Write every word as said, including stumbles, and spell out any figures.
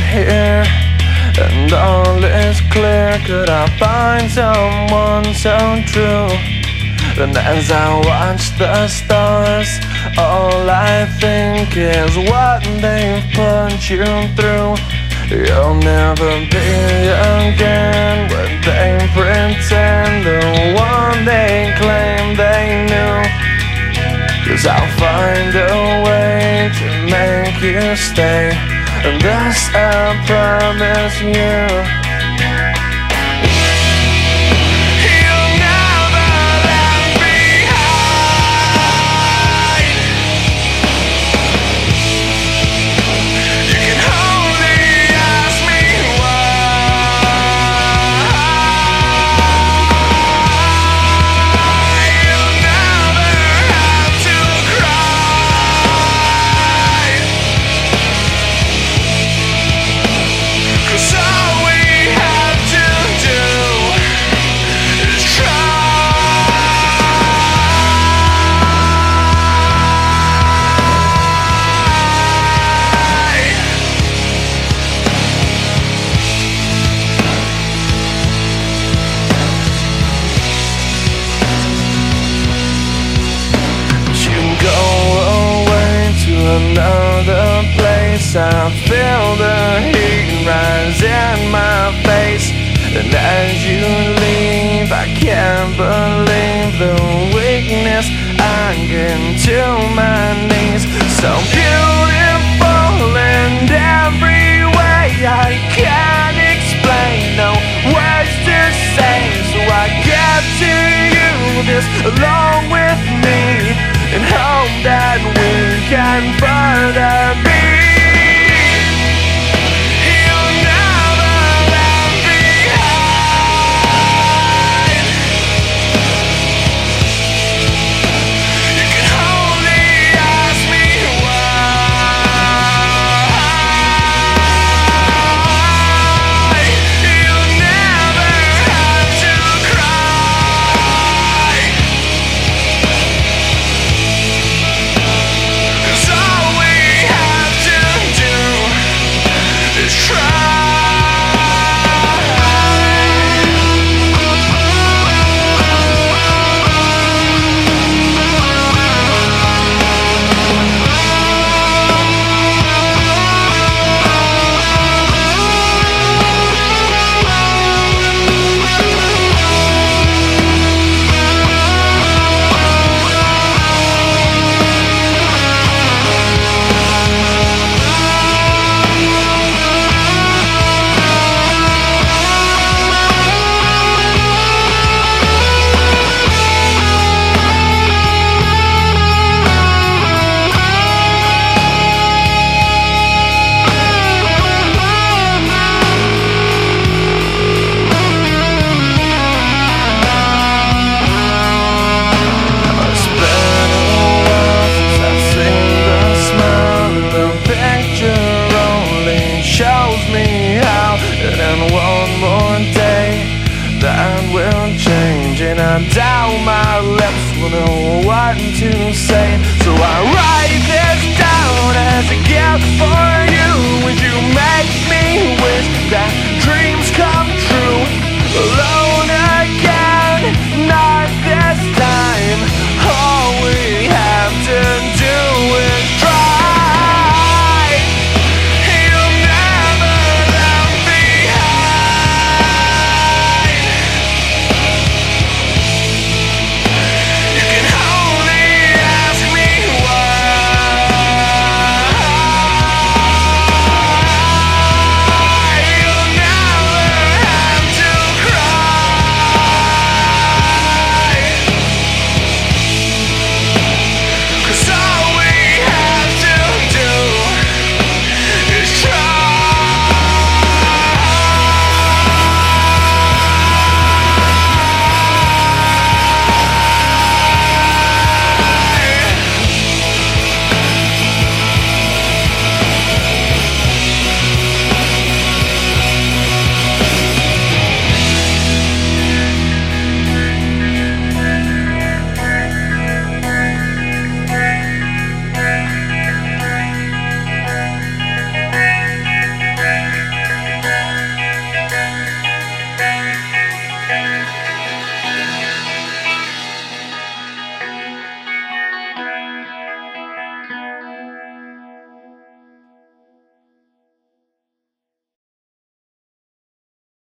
here and all is clear. Could I find someone so true? And as I watch the stars, all I think is what they've put you through. You'll never be again what they pretend, the one they claim they knew. 'Cause I'll find a way to make you stay, and this I promise you. Another place, I feel the heat rise in my face. And as you leave, I can't believe the weakness I get to my knees. So beautiful in every way, I can't explain, no words to say. So I get to you this along with me, and hope that we can further be. And one more day that will change, and I doubt my lips will know what to say. So I write this down as a gift for you. Would you make me wish that dream